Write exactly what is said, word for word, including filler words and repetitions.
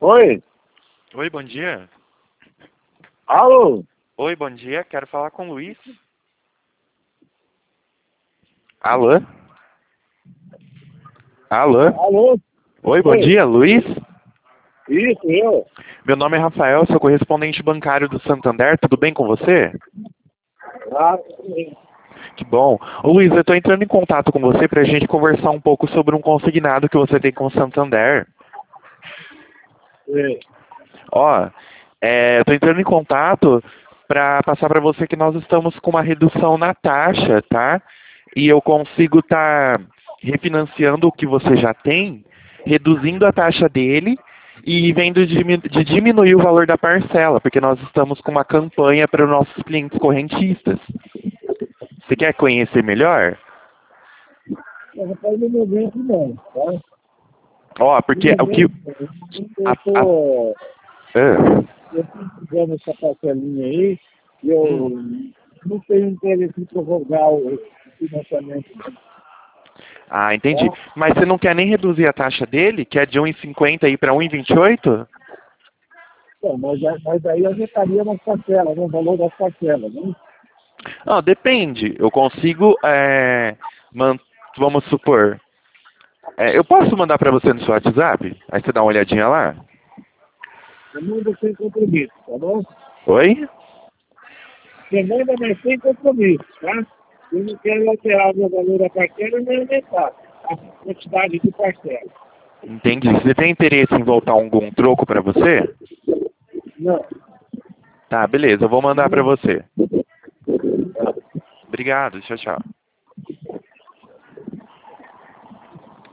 Oi? Oi, bom dia. Alô? Oi, bom dia. Quero falar com o Luiz. Alô? Alô? Alô? Oi, bom Oi? dia, Luiz. Isso, eu? Meu nome é Rafael, sou correspondente bancário do Santander. Tudo bem com você? Ah, sim. Que bom. Ô, Luiz, eu estou entrando em contato com você para a gente conversar um pouco sobre um consignado que você tem com o Santander. Sim. Ó, é, eu estou entrando em contato para passar para você que nós estamos com uma redução na taxa, tá? E eu consigo estar refinanciando o que você já tem, reduzindo a taxa dele e vendo de, de diminuir o valor da parcela, porque nós estamos com uma campanha para os nossos clientes correntistas. Você quer conhecer melhor? Eu rapaz, no momento não, tá? Ó, No porque o que... momento, eu A, a, tô, ah, eu tô fazendo essa parcelinha aí, e eu hum. não tenho interesse em prorrogar o financiamento, Ah, entendi. tá? Mas você não quer nem reduzir a taxa dele, que é de um e cinquenta aí para um e vinte e oito? Bom, mas, já- mas aí aumentaria nas parcelas, né? O valor das parcelas, né? Não, depende. Eu consigo, é, man- vamos supor, é, eu posso mandar para você no seu WhatsApp? Aí você dá uma olhadinha lá? Você manda sem compromisso, tá bom? Oi? Você manda, mas sem compromisso, tá? Eu não quero alterar o meu valor da parcela nem aumentar a quantidade de parcela. Entendi. Você tem interesse em voltar algum troco para você? Não. Tá, beleza. Eu vou mandar para Não. você. Obrigado. Tchau, tchau.